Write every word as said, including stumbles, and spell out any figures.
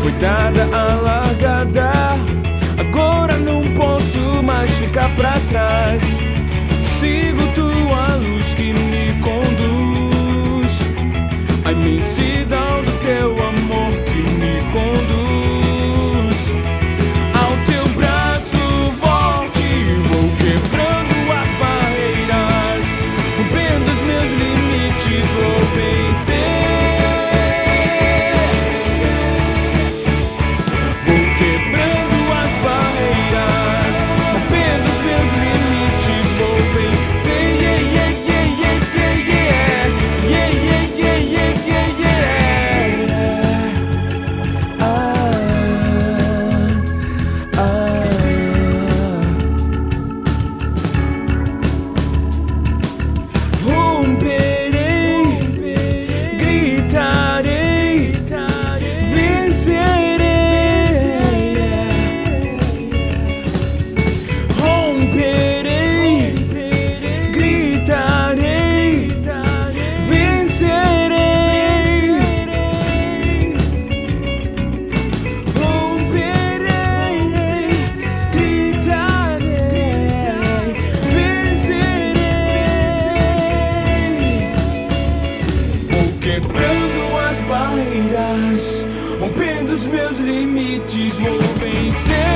foi dada a largada. Agora não posso mais ficar pra trás. Sigo tua luz que me conduz, a imensidão do teu amor que me conduz. Ao teu braço forte vou quebrando as barreiras, rompendo os meus limites, vou vencer. Quebrando as barreiras, rompendo os meus limites, vou vencer.